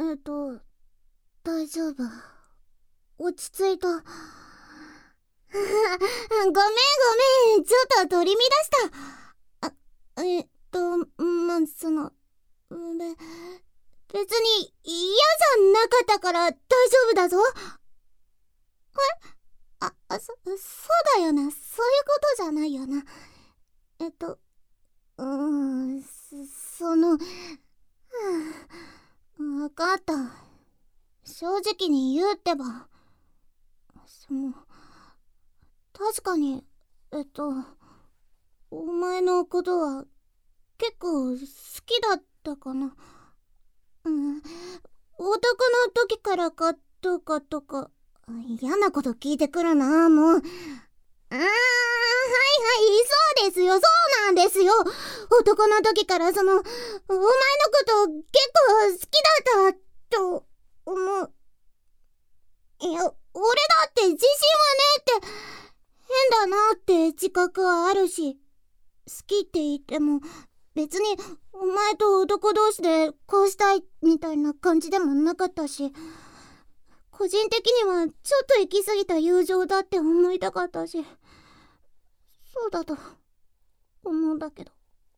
えっと、大丈夫。落ち着いた。ごめんごめん、ちょっと取り乱した。その、別に嫌じゃなかったから大丈夫だぞ。そうだよな。そういうことじゃないよな。えっと、うーん、その、わかった。正直に言うってば。確かに、お前のことは結構好きだったかな。うん、男の時からかどうかとか、嫌なこと聞いてくるな、もう。はいはい、そうですよ、そうなんですよ。男の時からお前のこと結構好きだったと思う。いや、俺だって自信はねえって、変だなって自覚はあるし、好きって言っても別にお前と男同士でこうしたいみたいな感じでもなかったし、個人的にはちょっと行き過ぎた友情だって思いたかったし、そうだと思うんだけど。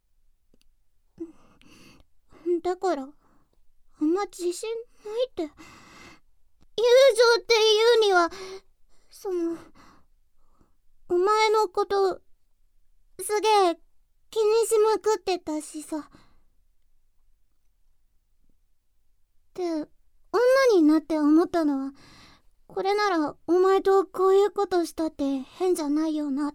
だからあんま自信ないって。友情っていうには、お前のことすげえ気にしまくってたしさ。で、女になって思ったのは、これならお前とこういうことしたって変じゃないよなって。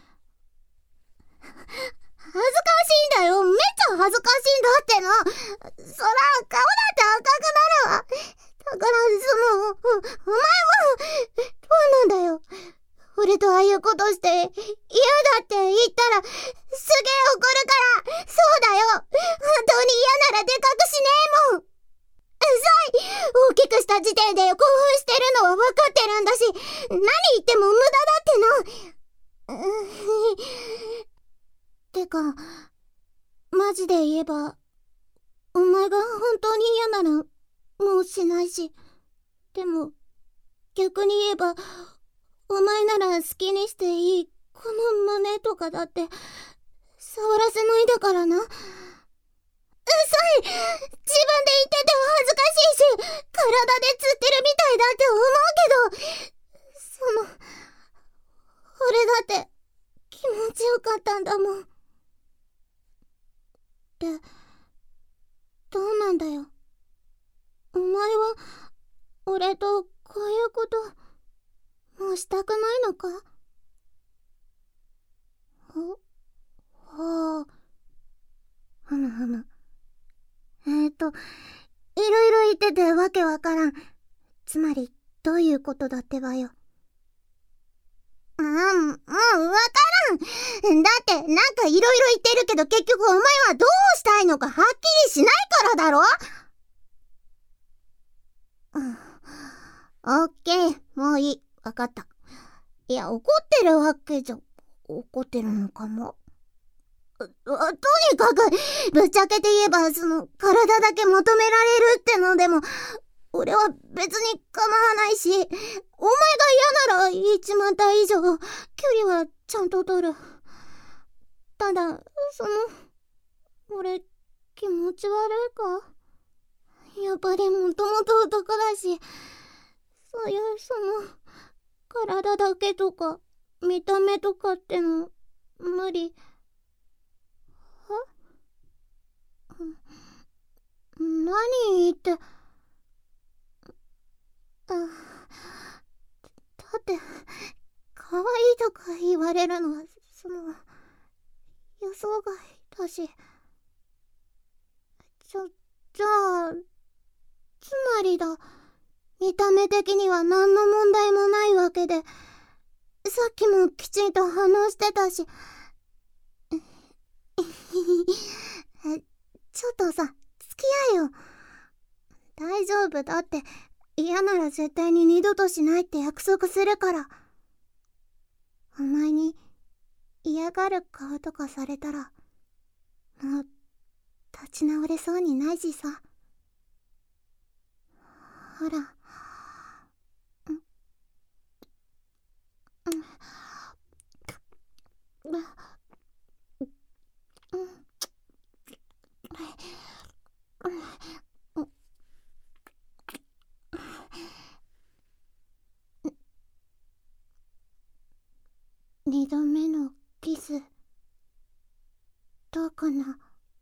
恥ずかしいんだよ。めっちゃ恥ずかしいんだってな。そら顔だって赤くなるわ。だからお前はどうなんだよ。俺とああいうことして嫌だって言ったらすげえ怒るから。そうだよ。本当に嫌ならでかくしねえもん。大きくした時点で興奮してるのは分かってるんだし、何言っても無駄だってな。てか、マジで言えば、お前が本当に嫌ならもうしないし、でも逆に言えば、お前なら好きにしていいこの胸とかだって触らせないだからな。うっさい。自分で言ってて恥ずかしいし、体で釣ってるみたいだって思うけど、俺だって気持ちよかったんだもん。で、どうなんだよ。お前は俺とこういうこともうしたくないのか？はあ、ふむふむ。いろいろ言っててわけわからん。つまりどういうことだってばよ。もうわからん。だってなんかいろいろ言ってるけど、結局お前はどうしたいのかはっきりしないからだろ。オッケー、もういい。わかった。いや、怒ってるわけじゃ、怒ってるのかも。とにかく、ぶっちゃけて言えば、体だけ求められるってのでも、俺は別に構わないし、お前が嫌なら1万体以上、距離はちゃんと取る。ただ、俺、気持ち悪いか？やっぱりもともと男だし、そういう体だけとか、見た目とかっての、無理。何言って、だって可愛いとか言われるのは予想外だし、じゃあつまりだ、見た目的には何の問題もないわけで、さっきもきちんと話してたし。ちょっとさ、付き合えよ。大丈夫だって。嫌なら絶対に二度としないって約束するから。お前に嫌がる顔とかされたら、もう立ち直れそうにないしさ。 ほら。二度目のキスどうかな。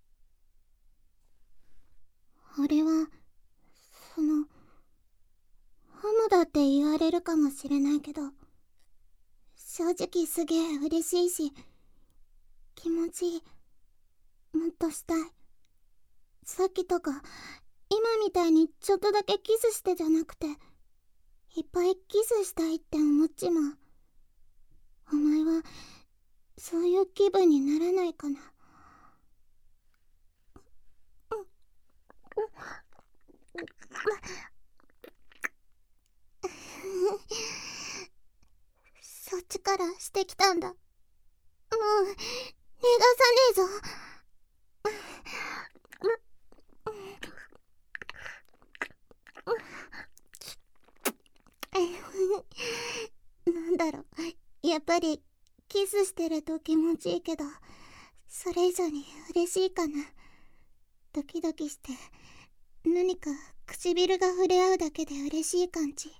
あれはホモだって言われるかもしれないけど、正直すげえ嬉しいし気持ちいい。もっとしたい。さっきとか今みたいにちょっとだけキスしてじゃなくて、いっぱいキスしたいって思っちまう。お前はそういう気分にならないかな。そっちからしてきたんだ。もう逃がさねえぞ。なんだろう、やっぱりキスしてると気持ちいいけど、それ以上に嬉しいかな。ドキドキして何か唇が触れ合うだけで嬉しい感じ。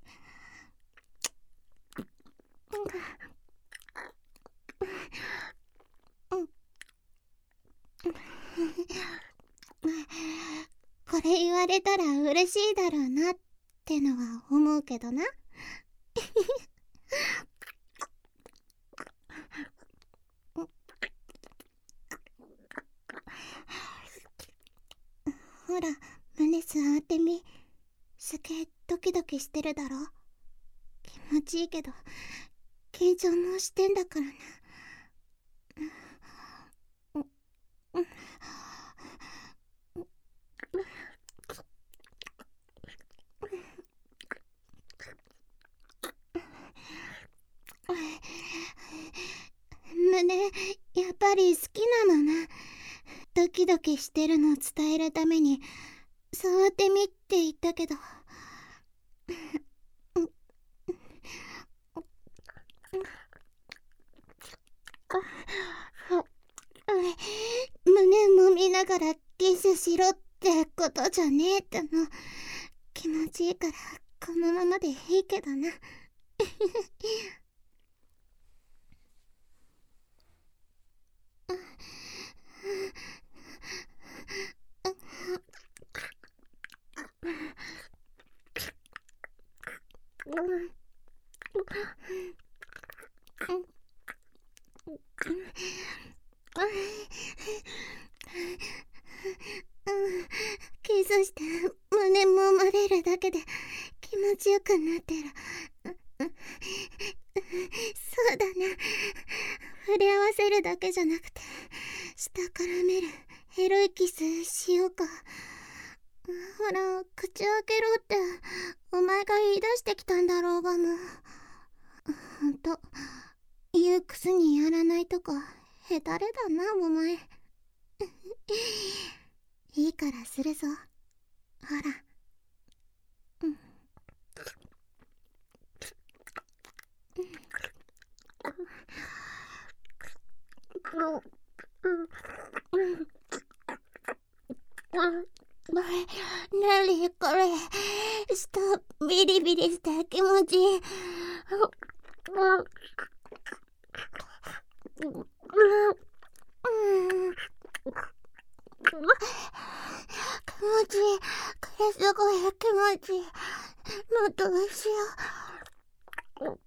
これ言われたら嬉しいだろうなってのは思うけどな。ほら、胸触ってみ。すげえドキドキしてるだろ。気持ちいいけど緊張もしてんだからな。胸やっぱり好きなのな。ドキドキしてるのを伝えるために触ってみって言ったけど、胸もみながらキスしろってことじゃねえっての。気持ちいいからこのままでいいけどな。キスして胸もまれるだけで気持ちよくなってる。そうだね。触れ合わせるだけじゃなくて下からめるエロいキスしようか。ほら、口開けろってお前が言い出してきたんだろうがも。ほんと言うくせにやらないとこヘタレだなお前。いいからするぞ。ほら。なにこれ、下ビリビリして気持ちいい。気持ちいい。これすごい気持ちいい。もっとしよう。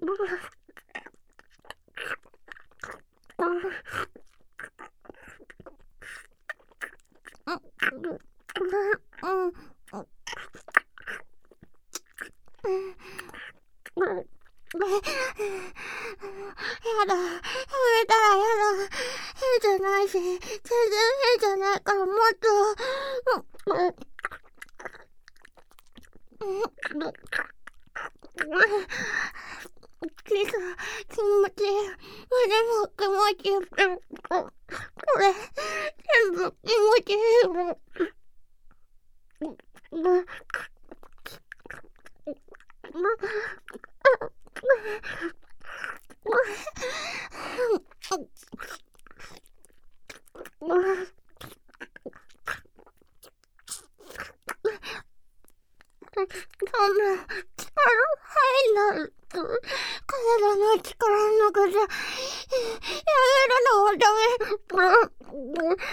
やだ、やめたらやだ。変じゃないし、全然変じゃないからもっと。キス気持ちいい。胸も気持ちいい。これ全部気持ちいい。 そんな力入んない。体の力の中じゃやめるのはダメ。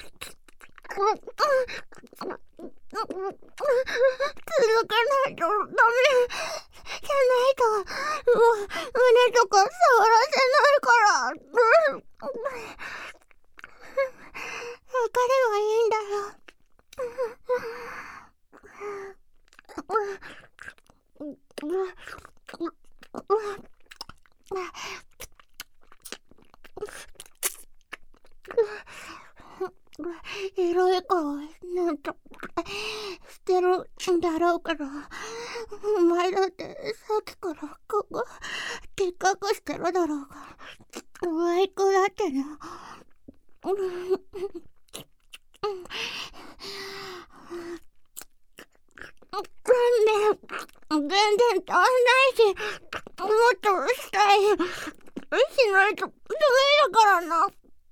続かないとダメじゃないと胸とか触らせないから。分かればいいんだよ。エロい顔なんとしてるんだろうけど、お前だってさっきからここでっかくしてるだろうが、可愛くだってな。全然足んないし、もっとしたいしないとダメだからな。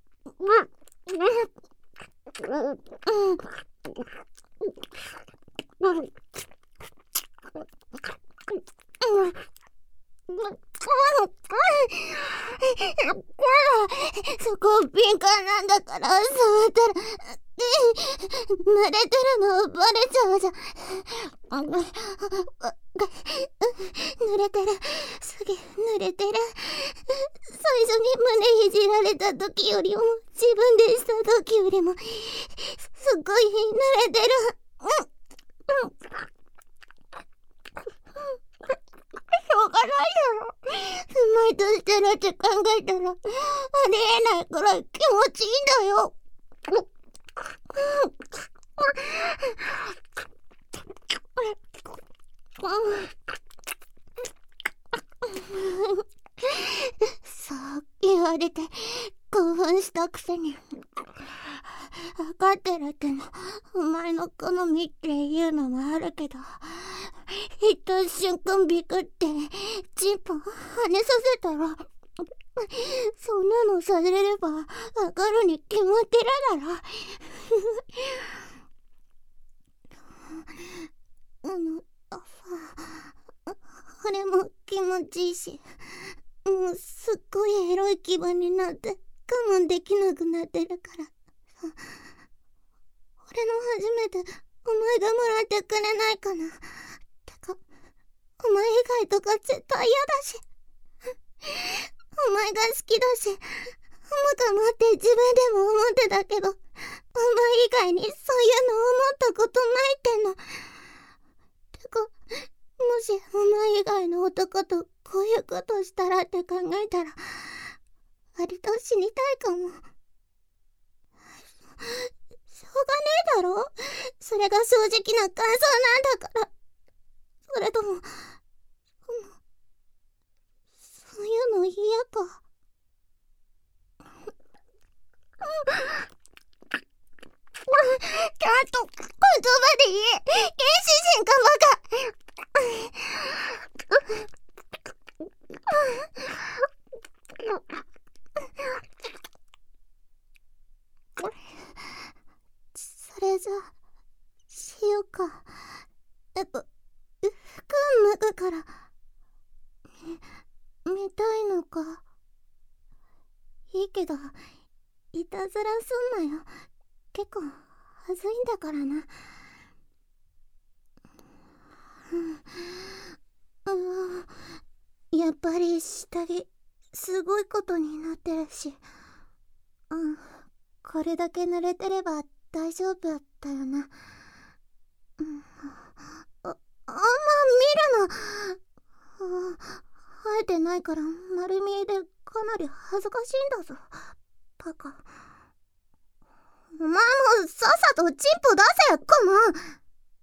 そこ敏感なんだから触ったら濡れてるのバレちゃうじゃん。濡れてる、すげえ濡れてる。最初に胸いじられた時よりも自分でした時よりもすっごい濡れてる。しょうがないだろ。うまいとしたらって考えたらありえないくらい気持ちいいんだよ。そう言われて興奮したくせに、分かってるってのお前の好みっていうのもあるけど、一瞬間ビクってチンポ跳ねさせたら、そんなのされればわかるに決まってるだろ。あれも気持ちいいし、もうすっごいエロい気分になって我慢できなくなってるから。俺の初めてお前がもらってくれないかな。てかお前以外とか絶対嫌だし、お前が好きだし、思うかもって自分でも思ってたけど、お前以外にそういうの思ったことないっての。てか、もしお前以外の男とこういうことしたらって考えたら、割と死にたいかも。しょうがねえだろ、それが正直な感想なんだから。それともそういうの嫌か。ちゃんと言葉で言え、原始人かバカ。それじゃしようか。服脱ぐから見たいのか。いいけどいたずらすんなよ。結構はずいんだからな。やっぱり下着すごいことになってるし、これだけ濡れてれば大丈夫だったよな。あんま見るな。生えてないから丸見えでかなり恥ずかしいんだぞバカ。お前もさっさとチンポ出せ、コモン。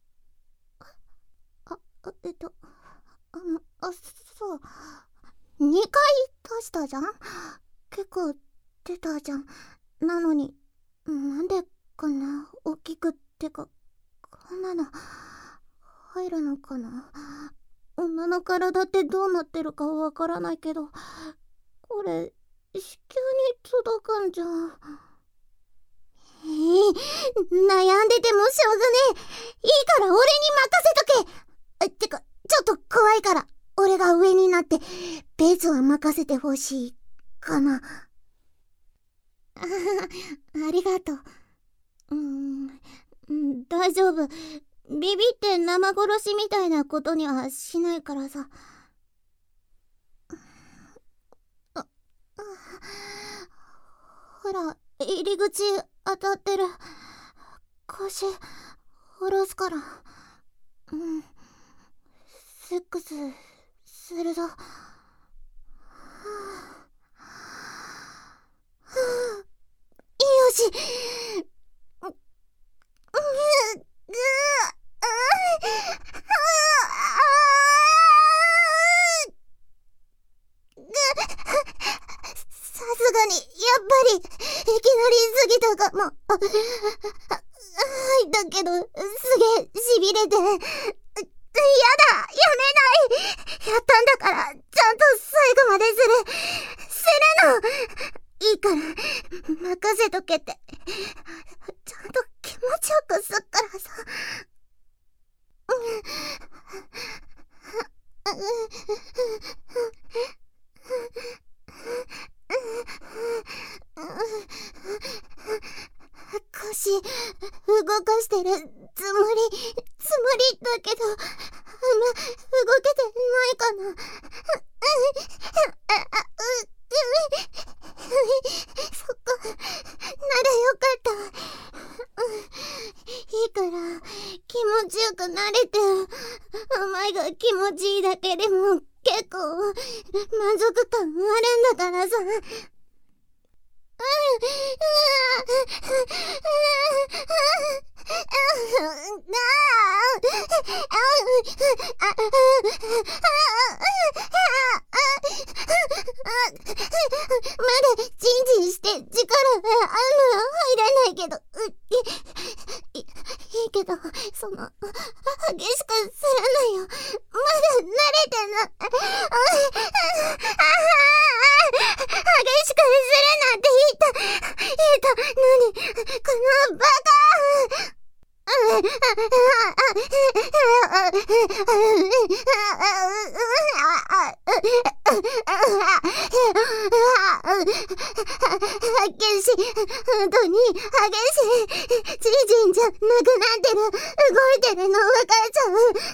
そう、2回出したじゃん。結構出たじゃん。なのになんでこんな大きくってか、こんなの入るのかな。 女の体ってどうなってるかわからないけど、これ子宮に届くんじゃ。悩んでてもしょうがねえ。いいから俺に任せとけ。てか、ちょっと怖いから俺が上になってベズは任せてほしいかな。ありがとう。大丈夫。ビビって生殺しみたいなことにはしないからさ。ほら、入り口当たってる。腰下ろすから。セックスするぞ。よし。さすがにやっぱりいきなりすぎたかも。だけどすげえしびれて、やだ、やめない。やったんだからちゃんと最後までするの。いいから任せとけって。ちゃんと気持ちよくすっからさ。腰動かしてるつもりだけど、動けてないかな。そっか、ならよかった。いいから気持ちよくなれて。お前が気持ちいいだけでも結構満足感あるんだからさ。まだチンチンして力が入らないけど、いいけど、その激しくするなよ。まだ慣れてない。激しくするなんて言ったのに、このバカ。激しい、本当に激しい。チンじゃなくなってる。動いてるの分かっちゃう。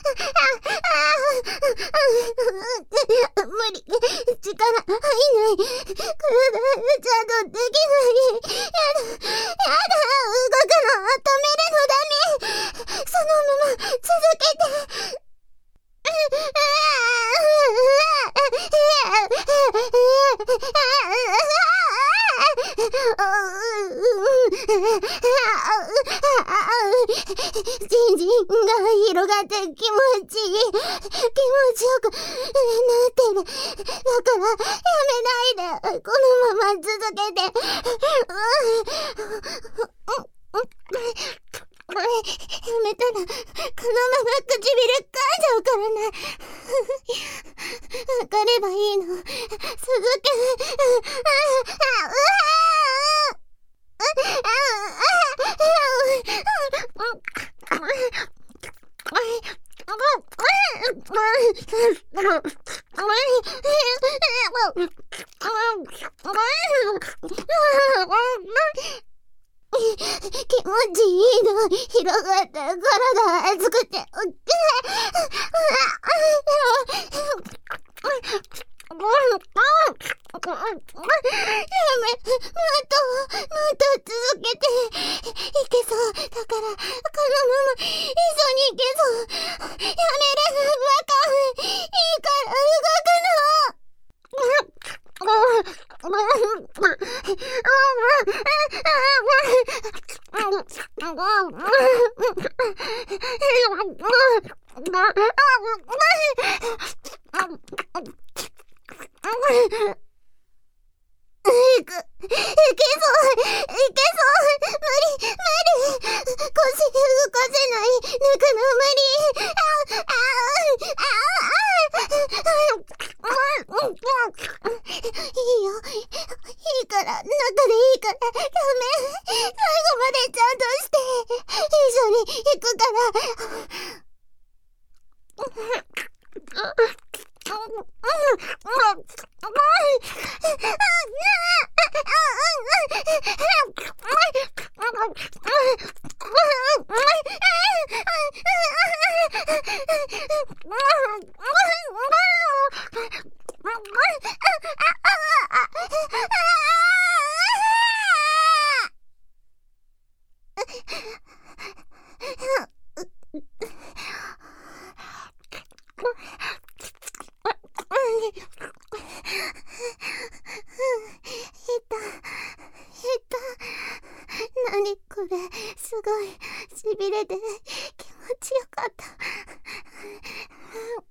無理、力入んない。体ちゃんとできない。やだ、動くの止めるのダメ。そのまま続けて。ジンジンが広がって気持ちいい。気持ちよくなってる。だからやめないで。このまま続けて。やめたらこのまま唇噛んじゃうからな。分かればいいの。続け。気持ちいいの。広がって体熱くて。やめ、また続けて。いけそう。だから、このまま一緒にいけそう。やめる、バカ。いいから動くの。いけそう。無理。腰動かせない。抜くの無理。 行くから。何これ、すごいしびれて気持ちよかった。